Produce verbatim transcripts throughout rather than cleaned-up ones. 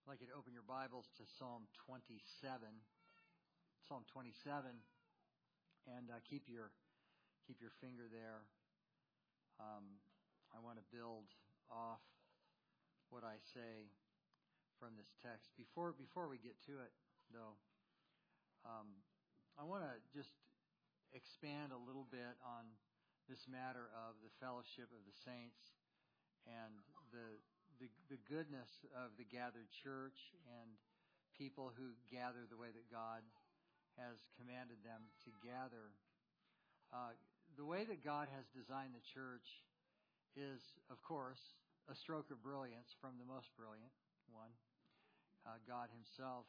I'd like you to open your Bibles to Psalm twenty-seven. Psalm twenty-seven, and uh, keep your keep your finger there. Um, I want to build off what I say from this text. Before before we get to it, though, um, I want to just expand a little bit on this matter of the fellowship of the saints and the the, the goodness of the gathered church and people who gather the way that God has commanded them to gather. Uh, the way that God has designed the church is, of course, a stroke of brilliance from the most brilliant one, uh, God Himself.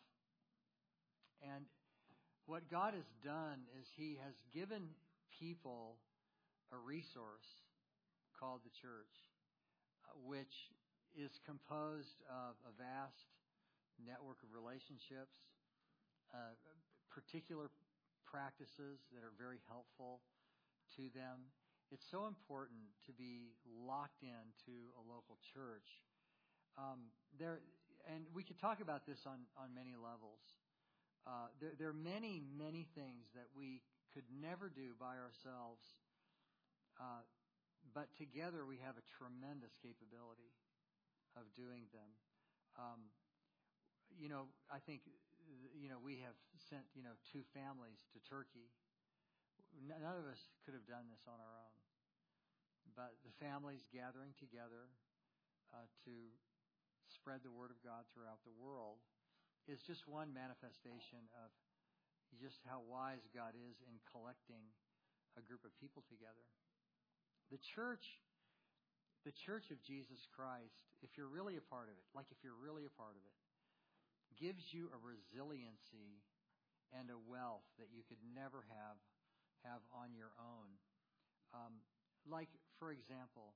And what God has done is He has given people a resource called the church, uh, which is composed of a vast network of relationships, uh, particular practices that are very helpful to them. It's so important to be locked into a local church. Um, there, and we could talk about this on, on many levels. Uh, there, there are many, many things that we could never do by ourselves, uh, but together we have a tremendous capability of doing them. Um, you know, I think, you know, we have sent, you know, two families to Turkey. None of us could have done this on our own. But the families gathering together uh, to spread the Word of God throughout the world is just one manifestation of just how wise God is in collecting a group of people together. The church The Church of Jesus Christ, if you're really a part of it, like if you're really a part of it, gives you a resiliency and a wealth that you could never have have on your own. Um, like, for example,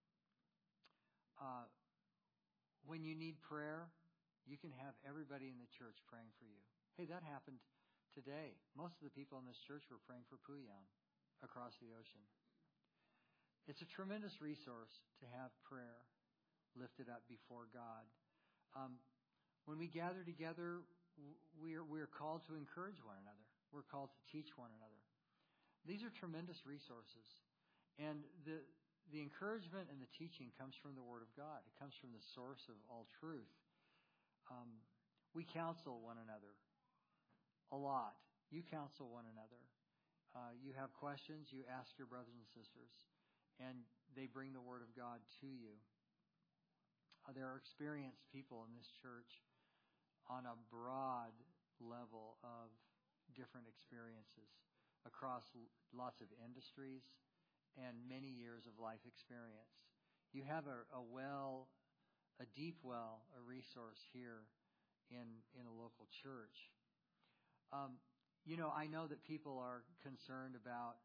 uh, when you need prayer, you can have everybody in the church praying for you. Hey, that happened today. Most of the people in this church were praying for Puyan across the ocean. It's a tremendous resource to have prayer lifted up before God. Um, when we gather together, we're, we're called to encourage one another. We're called to teach one another. These are tremendous resources. And the, the encouragement and the teaching comes from the Word of God. It comes from the source of all truth. Um, we counsel one another a lot. You counsel one another. Uh, you have questions, you ask your brothers and sisters. And they bring the Word of God to you. Uh, there are experienced people in this church on a broad level of different experiences across l- lots of industries and many years of life experience. You have a, a well, a deep well, a resource here in, in a local church. Um, you know, I know that people are concerned about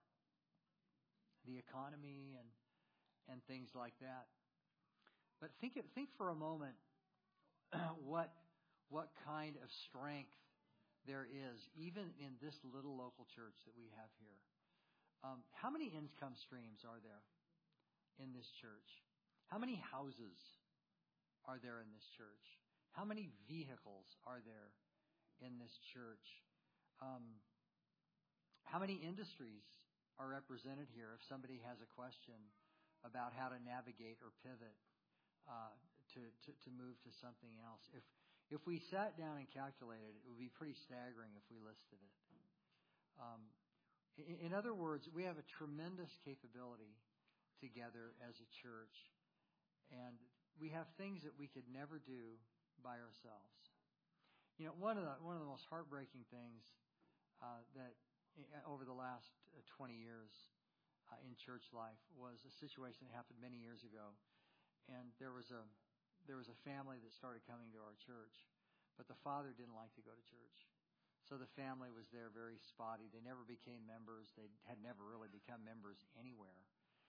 the economy and and things like that. But think think for a moment what what kind of strength there is even in this little local church that we have here. Um, how many income streams are there in this church? How many houses are there in this church? How many vehicles are there in this church? Um, how many industries are represented here if somebody has a question about how to navigate or pivot uh, to, to, to move to something else. If if we sat down and calculated it, it would be pretty staggering if we listed it. Um, in, in other words, we have a tremendous capability together as a church, and we have things that we could never do by ourselves. You know, one of the one of the most heartbreaking things uh, that over the last twenty years uh, in church life was a situation that happened many years ago. And there was a there was a family that started coming to our church, but the father didn't like to go to church. So the family was there very spotty. They never became members. They had never really become members anywhere.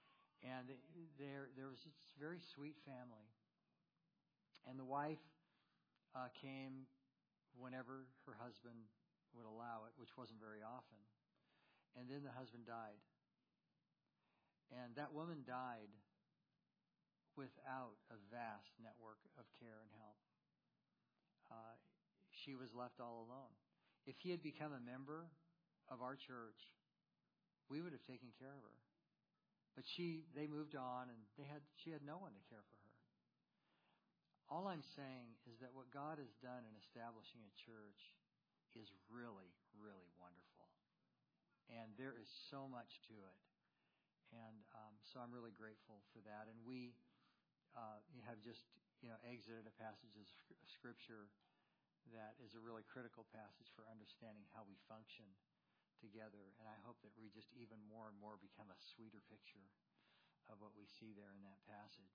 And there there was this very sweet family. And the wife uh, came whenever her husband would allow it, which wasn't very often. And then the husband died. And that woman died without a vast network of care and help. uh, she was left all alone. If he had become a member of our church, we would have taken care of her. But she, they moved on, and they had she had no one to care for her. All I'm saying is that what God has done in establishing a church is really, really wonderful. And there is so much to it. And um, so I'm really grateful for that. And we uh, have just, you know, exited a passage of Scripture that is a really critical passage for understanding how we function together. And I hope that we just even more and more become a sweeter picture of what we see there in that passage.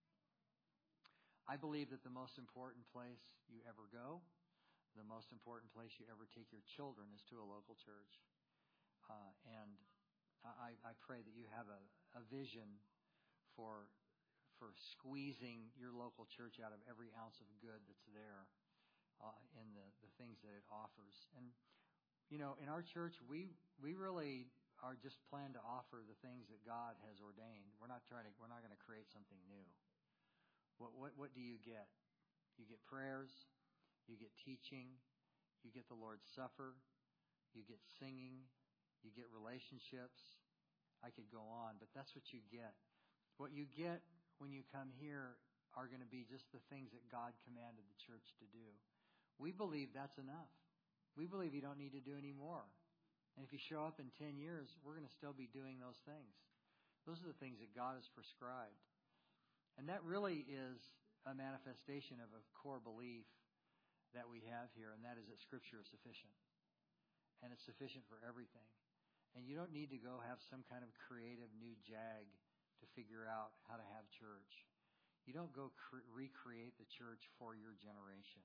I believe that the most important place you ever go, the most important place you ever take your children is to a local church. Uh, and I, I pray that you have a, a vision for for squeezing your local church out of every ounce of good that's there uh, in the, the things that it offers. And you know, in our church, we we really are just plan to offer the things that God has ordained. We're not trying to. We're not going to create something new. What what what do you get? You get prayers, you get teaching, you get the Lord's Supper, you get singing, you get relationships. I could go on, but that's what you get. What you get when you come here are going to be just the things that God commanded the church to do. We believe that's enough. We believe you don't need to do any more. And if you show up in ten years, we're going to still be doing those things. Those are the things that God has prescribed. And that really is a manifestation of a core belief that we have here, and that is that Scripture is sufficient. And it's sufficient for everything. And you don't need to go have some kind of creative new jag to figure out how to have church. You don't go cre- recreate the church for your generation.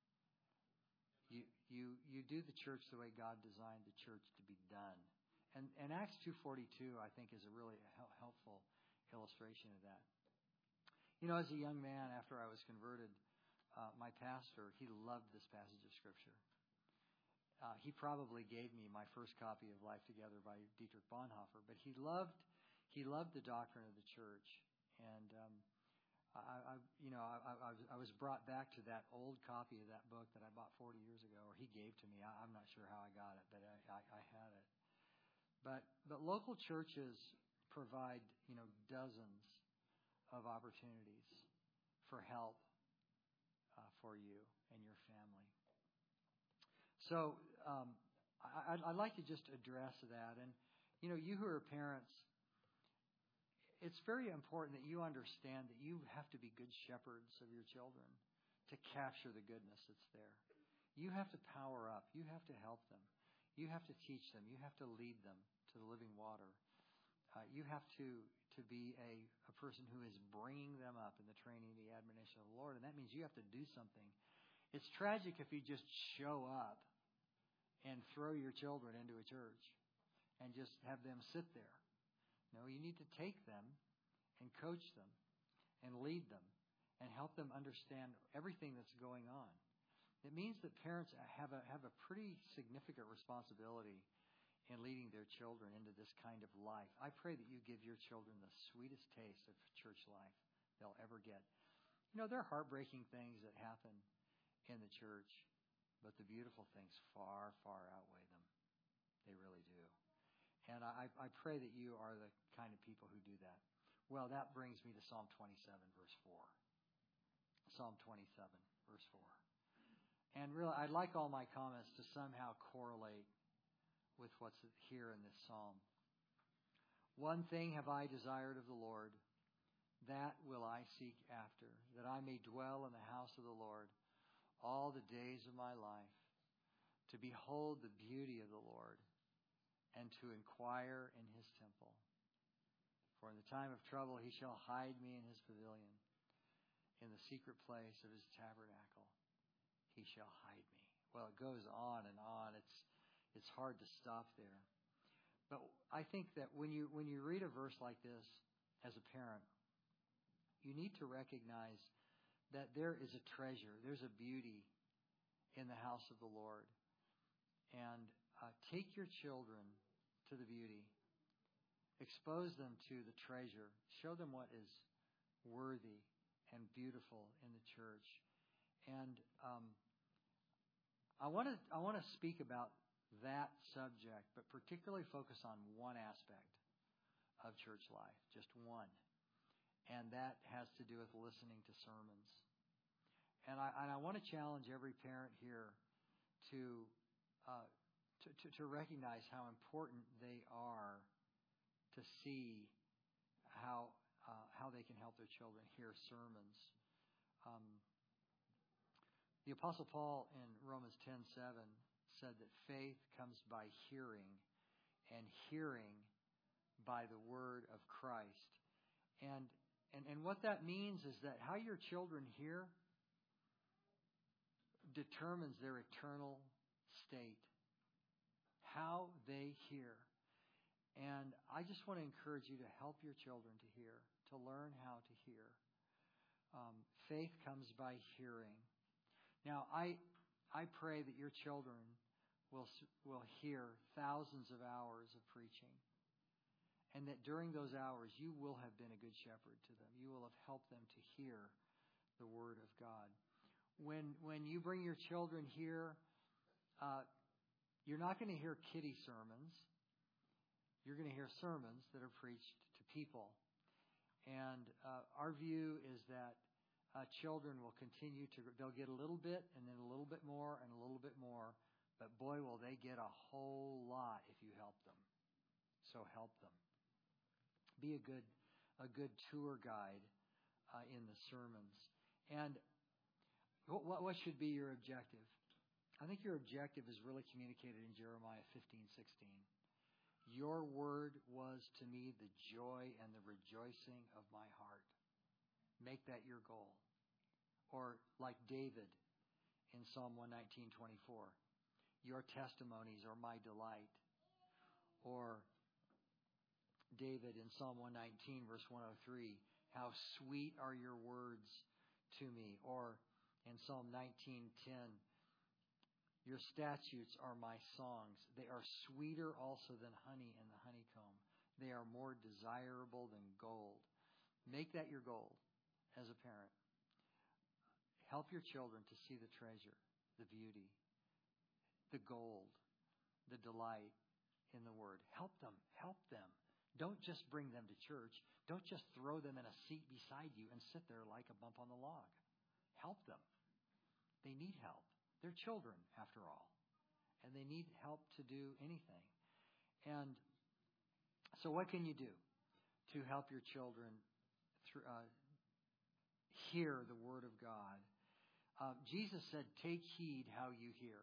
You you you do the church the way God designed the church to be done. And and Acts two forty-two, I think, is a really hel- helpful illustration of that. You know, as a young man, after I was converted, uh, my pastor, he loved this passage of Scripture. Uh, he probably gave me my first copy of Life Together by Dietrich Bonhoeffer, but he loved he loved the doctrine of the church. And um, I, I, you know, I, I, I was brought back to that old copy of that book that I bought forty years ago, or he gave to me. I, I'm not sure how I got it, but I, I, I had it. But but local churches provide, you know, dozens of opportunities for help uh, for you and your family. So um, I, I'd like to just address that. And, you know, you who are parents, it's very important that you understand that you have to be good shepherds of your children to capture the goodness that's there. You have to power up. You have to help them. You have to teach them. You have to lead them to the living water. Uh, you have to, to be a, a person who is bringing them up in the training and the admonition of the Lord. And that means you have to do something. It's tragic if you just show up and throw your children into a church and just have them sit there. No, you need to take them and coach them and lead them and help them understand everything that's going on. It means that parents have a have a pretty significant responsibility in leading their children into this kind of life. I pray that you give your children the sweetest taste of church life they'll ever get. You know, there are heartbreaking things that happen in the church, but the beautiful things far, far outweigh them. They really do. And I, I pray that you are the kind of people who do that. Well, that brings me to Psalm twenty-seven, verse four. Psalm twenty-seven, verse four. And really, I'd like all my comments to somehow correlate with what's here in this psalm. One thing have I desired of the Lord, that will I seek after, that I may dwell in the house of the Lord all the days of my life, to behold the beauty of the Lord, and to inquire in his temple. For in the time of trouble he shall hide me in his pavilion. In the secret place of his tabernacle he shall hide me. Well, it goes on and on. It's it's hard to stop there. But I think that when you when you read a verse like this as a parent, you need to recognize that there is a treasure, there's a beauty in the house of the Lord. And uh, take your children to the beauty. Expose them to the treasure. Show them what is worthy and beautiful in the church. And um, I want to I want to speak about that subject, but particularly focus on one aspect of church life, just one, and that has to do with listening to sermons. And I and I want to challenge every parent here to uh, to, to to recognize how important they are to see how uh, how they can help their children hear sermons. Um, The Apostle Paul in Romans ten seven said that faith comes by hearing, and hearing by the word of Christ. And, and, and what that means is that how your children hear determines their eternal state. How they hear. And I just want to encourage you to help your children to hear, to learn how to hear. Um, faith comes by hearing. Now, I I pray that your children will will hear thousands of hours of preaching, and that during those hours you will have been a good shepherd to them. You will have helped them to hear the Word of God. When when you bring your children here, uh, you're not going to hear kiddie sermons. You're going to hear sermons that are preached to people. And uh, our view is that Uh, children will continue to, they'll get a little bit and then a little bit more and a little bit more. But boy, will they get a whole lot if you help them. So help them. Be a good, a good tour guide uh, in the sermons. And what, what should be your objective? I think your objective is really communicated in Jeremiah fifteen sixteen. Your word was to me the joy and the rejoicing of my heart. Make that your goal. Or like David in Psalm one nineteen twenty-four, your testimonies are my delight. Or David in Psalm one nineteen verse one oh three, how sweet are your words to me. Or in Psalm nineteen ten, your statutes are my songs. They are sweeter also than honey in the honeycomb. They are more desirable than gold. Make that your goal as a parent. Help your children to see the treasure, the beauty, the gold, the delight in the Word. Help them. Help them. Don't just bring them to church. Don't just throw them in a seat beside you and sit there like a bump on the log. Help them. They need help. They're children, after all. And they need help to do anything. And so what can you do to help your children through, uh, hear the Word of God? Uh, Jesus said, take heed how you hear.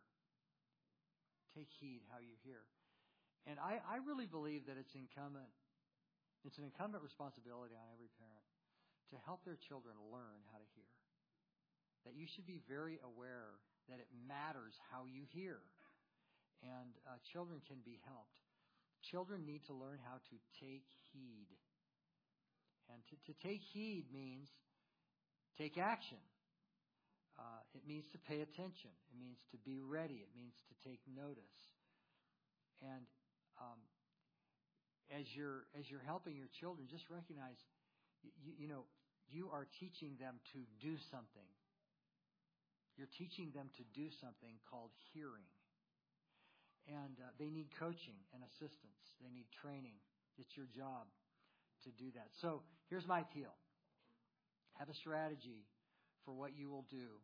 Take heed how you hear. And I, I really believe that it's incumbent, it's an incumbent responsibility on every parent to help their children learn how to hear. That you should be very aware that it matters how you hear. And uh, children can be helped. Children need to learn how to take heed. And to, to take heed means take action. Uh, it means to pay attention. It means to be ready. It means to take notice. And um, as you're as you're helping your children, just recognize, you, you know, you are teaching them to do something. You're teaching them to do something called hearing. And uh, they need coaching and assistance. They need training. It's your job to do that. So here's my appeal. Have a strategy for what you will do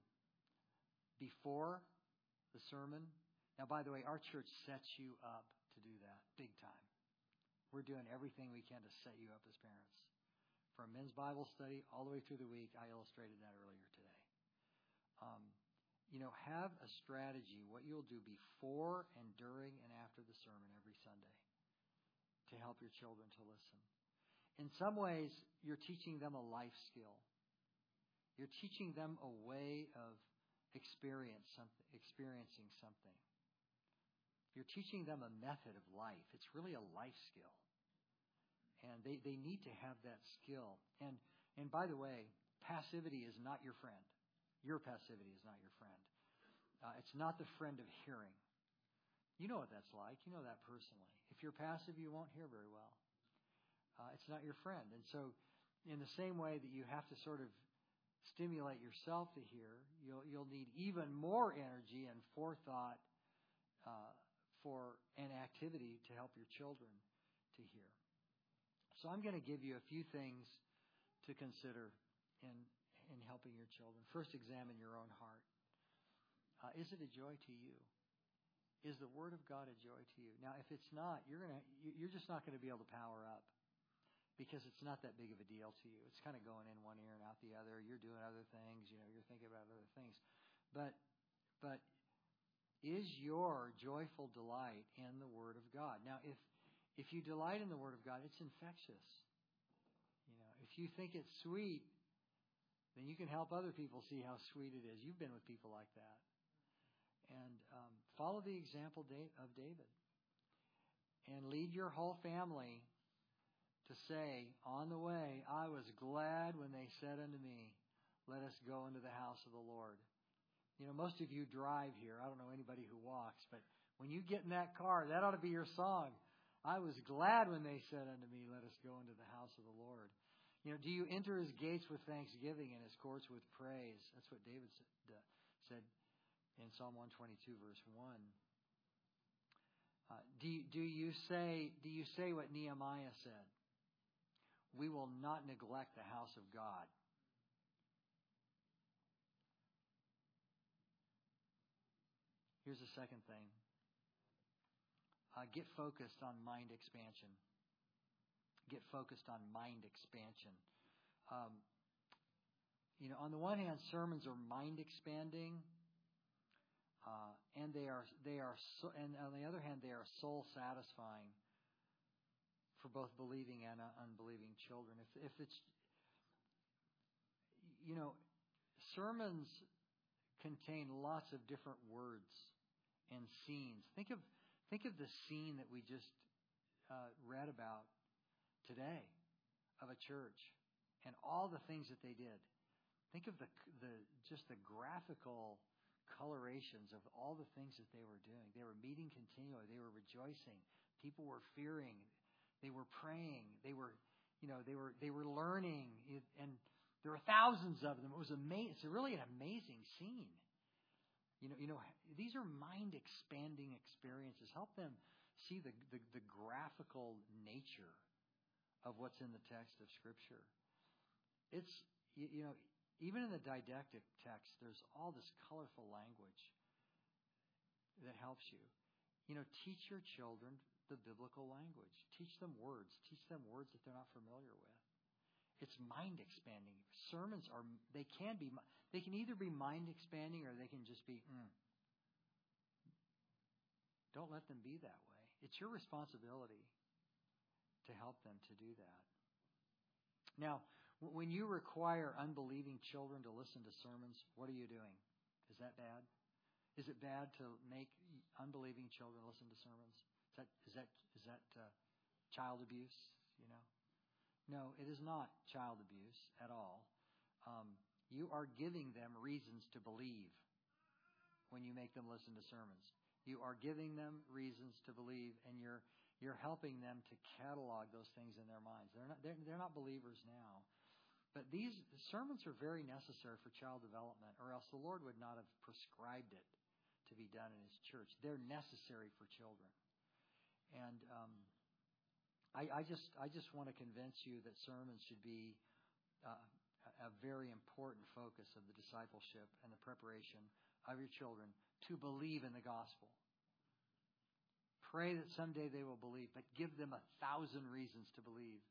before the sermon. Now, by the way, our church sets you up to do that big time. We're doing everything we can to set you up as parents. From men's Bible study all the way through the week, I illustrated that earlier today. Um, you know, have a strategy, what you'll do before and during and after the sermon every Sunday to help your children to listen. In some ways, you're teaching them a life skill. You're teaching them a way of experience something, experiencing something. You're teaching them a method of life. It's really a life skill. And they, they need to have that skill. And, and by the way, passivity is not your friend. Your passivity is not your friend. Uh, it's not the friend of hearing. You know what that's like. You know that personally. If you're passive, you won't hear very well. Uh, it's not your friend. And so in the same way that you have to sort of stimulate yourself to hear, you'll you'll need even more energy and forethought uh, for an activity to help your children to hear. So I'm going to give you a few things to consider in in helping your children. First, examine your own heart. Uh, is it a joy to you? Is the Word of God a joy to you? Now, if it's not, you're gonna you're just not going to be able to power up because it's not that big of a deal to you. It's kind of going in one ear and out the other. You're doing other things. You know, you're thinking about other things. But but is your joyful delight in the Word of God? Now, if if you delight in the Word of God, it's infectious. You know, if you think it's sweet, then you can help other people see how sweet it is. You've been with people like that. And um, follow the example of David. And lead your whole family to say, on the way, I was glad when they said unto me, let us go into the house of the Lord. You know, most of you drive here. I don't know anybody who walks, but when you get in that car, that ought to be your song. I was glad when they said unto me, let us go into the house of the Lord. You know, do you enter his gates with thanksgiving and his courts with praise? That's what David said in Psalm one twenty-two, verse one. Uh, do, do you say, do you say what Nehemiah said? We will not neglect the house of God. Here's the second thing. Uh, get focused on mind expansion. Get focused on mind expansion. Um, you know, on the one hand, sermons are mind expanding, uh, and they are they are, so, and on the other hand, they are soul satisfying for both believing and uh, unbelieving children. If if it's, you know, sermons contain lots of different words and scenes. Think of think of the scene that we just uh, read about today of a church and all the things that they did. Think of the the just the graphical colorations of all the things that they were doing. They were meeting continually. They were rejoicing. People were fearing. They were praying. They were, you know, they were they were learning. And there were thousands of them. It was amazing. It's really an amazing scene. You know, you know, these are mind expanding experiences. Help them see the the, the graphical nature of what's in the text of Scripture. It's, you know, even in the didactic text, there's all this colorful language that helps you. You know, teach your children the biblical language. Teach them words. Teach them words that they're not familiar with. It's mind expanding. Sermons are, they can be, they can either be mind expanding or they can just be, mm. Don't let them be that way. It's your responsibility to help them to do that. Now, when you require unbelieving children to listen to sermons, what are you doing? Is that bad? Is it bad to make unbelieving children listen to sermons? Is that is that is that uh, child abuse? You know, no, it is not child abuse at all. Um, you are giving them reasons to believe when you make them listen to sermons. You are giving them reasons to believe, and you're you're helping them to catalog those things in their minds. They're not they're, they're not believers now. But these sermons are very necessary for child development, or else the Lord would not have prescribed it to be done in His church. They're necessary for children. And um, I, I just I just want to convince you that sermons should be uh, a very important focus of the discipleship and the preparation of your children to believe in the gospel. Pray that someday they will believe, but give them a thousand reasons to believe.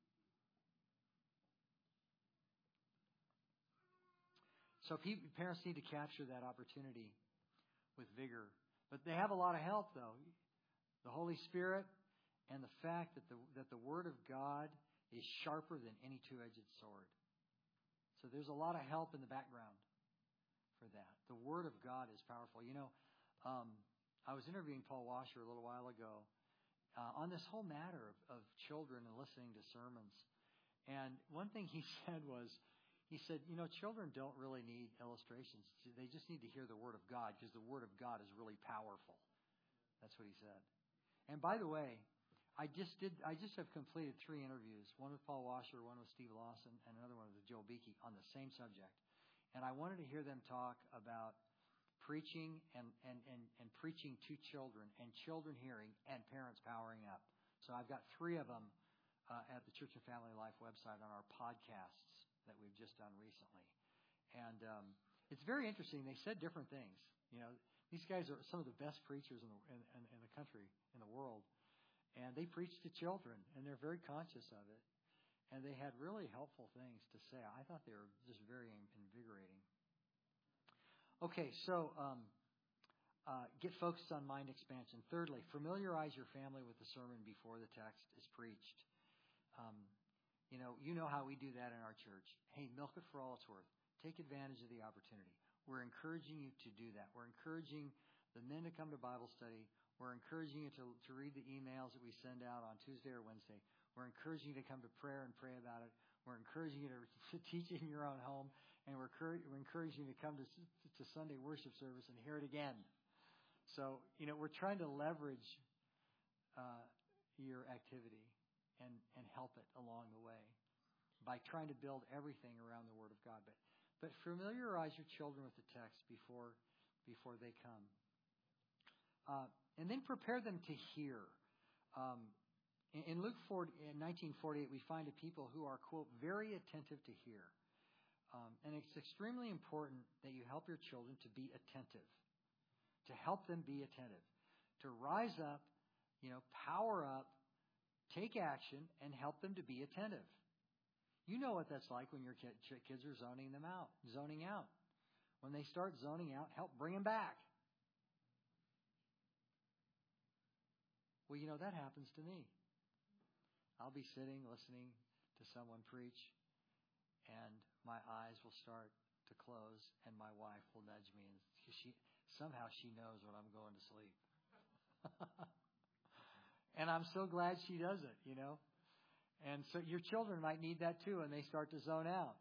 So people, parents need to capture that opportunity with vigor. But they have a lot of help, though. The Holy Spirit and the fact that the that the Word of God is sharper than any two-edged sword. So there's a lot of help in the background for that. The Word of God is powerful. You know, um, I was interviewing Paul Washer a little while ago uh, on this whole matter of, of children and listening to sermons. And one thing he said was, he said, you know, children don't really need illustrations. They just need to hear the Word of God because the Word of God is really powerful. That's what he said. And by the way, I just did. I just have completed three interviews. One with Paul Washer, one with Steve Lawson, and another one with Joe Beakey on the same subject. And I wanted to hear them talk about preaching and, and, and, and preaching to children, and children hearing, and parents powering up. So I've got three of them uh, at the Church and Family Life website on our podcasts that we've just done recently. And um, it's very interesting. They said different things. You know, these guys are some of the best preachers in the, in, in, in the country, in the world. And they preach to children, and they're very conscious of it. And they had really helpful things to say. I thought they were just very invigorating. Okay, so um, uh, get focused on mind expansion. Thirdly, familiarize your family with the sermon before the text is preached. Um, you know, you know how we do that in our church. Hey, milk it for all it's worth. Take advantage of the opportunity. We're encouraging you to do that. We're encouraging the men to come to Bible study. We're encouraging you to, to read the emails that we send out on Tuesday or Wednesday. We're encouraging you to come to prayer and pray about it. We're encouraging you to, to teach in your own home. And we're, we're encouraging you to come to, to Sunday worship service and hear it again. So, you know, we're trying to leverage uh, your activity and, and help it along the way by trying to build everything around the Word of God. But, but familiarize your children with the text before, before they come. Uh, and then prepare them to hear. Um, in, in Luke four, in nineteen forty-eight, we find a people who are, quote, very attentive to hear. Um, and it's extremely important that you help your children to be attentive, to help them be attentive, to rise up, you know, power up, take action, and help them to be attentive. You know what that's like when your kid, kids are zoning them out, zoning out. When they start zoning out, help bring them back. Well, you know, that happens to me. I'll be sitting, listening to someone preach, and my eyes will start to close, and my wife will nudge me, and she somehow she knows when I'm going to sleep. And I'm so glad she does it, you know. And so your children might need that too, and they start to zone out.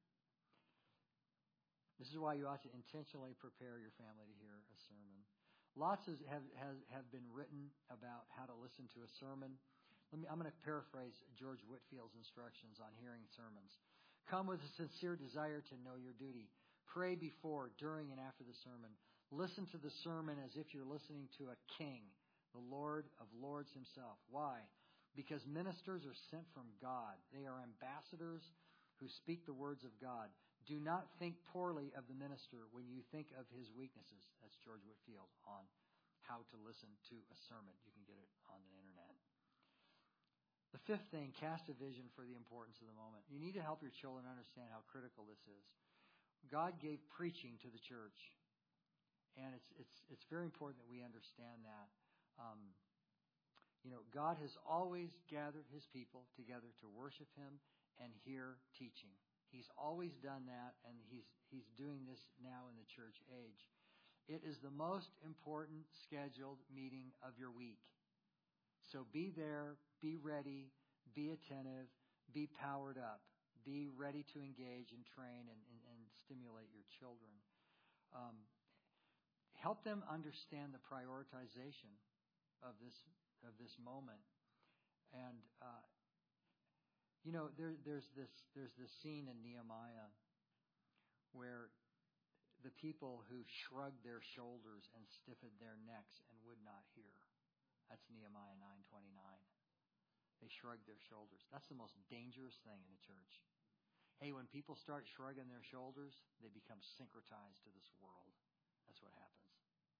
This is why you ought to intentionally prepare your family to hear a sermon. Lots of, have, have have been written about how to listen to a sermon. Let me, I'm going to paraphrase George Whitfield's instructions on hearing sermons. Come with a sincere desire to know your duty. Pray before, during, and after the sermon. Listen to the sermon as if you're listening to a king, the Lord of Lords himself. Why? Because ministers are sent from God. They are ambassadors who speak the words of God. Do not think poorly of the minister when you think of his weaknesses. That's George Whitfield on how to listen to a sermon. You can get it on the internet. The fifth thing, cast a vision for the importance of the moment. You need to help your children understand how critical this is. God gave preaching to the church, and it's it's it's very important that we understand that. Um, you know, God has always gathered his people together to worship him and hear teaching. He's always done that, and he's he's doing this now in the church age. It is the most important scheduled meeting of your week. So be there, be ready, be attentive, be powered up, be ready to engage and train and, and, and stimulate your children. Um, help them understand the prioritization of this of this moment. And uh, you know, there, there's this there's this scene in Nehemiah where the people who shrugged their shoulders and stiffened their necks and would not hear. That's Nehemiah nine twenty-nine. They shrugged their shoulders. That's the most dangerous thing in the church. Hey, when people start shrugging their shoulders, they become syncretized to this world. That's what happens.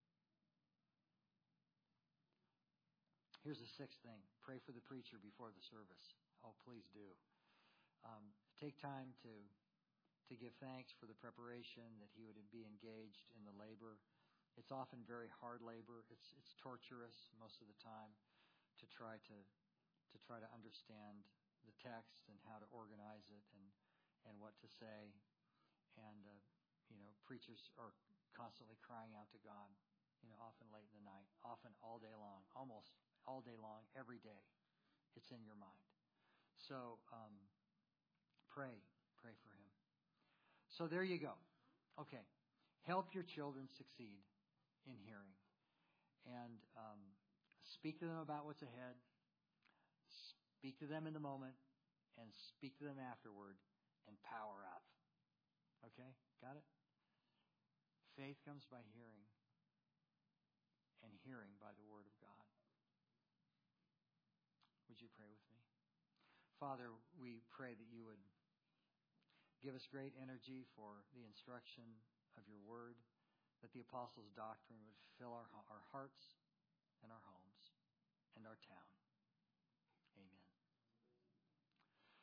Here's the sixth thing. Pray for the preacher before the service. Oh, please do. Um, take time to to give thanks for the preparation, that he would be engaged in the labor. It's often very hard labor. It's it's torturous most of the time to try to to try to understand the text and how to organize it and and what to say. And uh, you know, preachers are constantly crying out to God. You know, often late in the night, often all day long, almost all day long, every day. It's in your mind. So um, pray, pray for him. So there you go. Okay, help your children succeed in hearing, and um, speak to them about what's ahead. Speak to them in the moment, and speak to them afterward, and power up. Okay? Got it? Faith comes by hearing, and hearing by the Word of God. Would you pray with me? Father, we pray that you would give us great energy for the instruction of your Word, that the apostles' doctrine would fill our, our hearts and our homes and our town.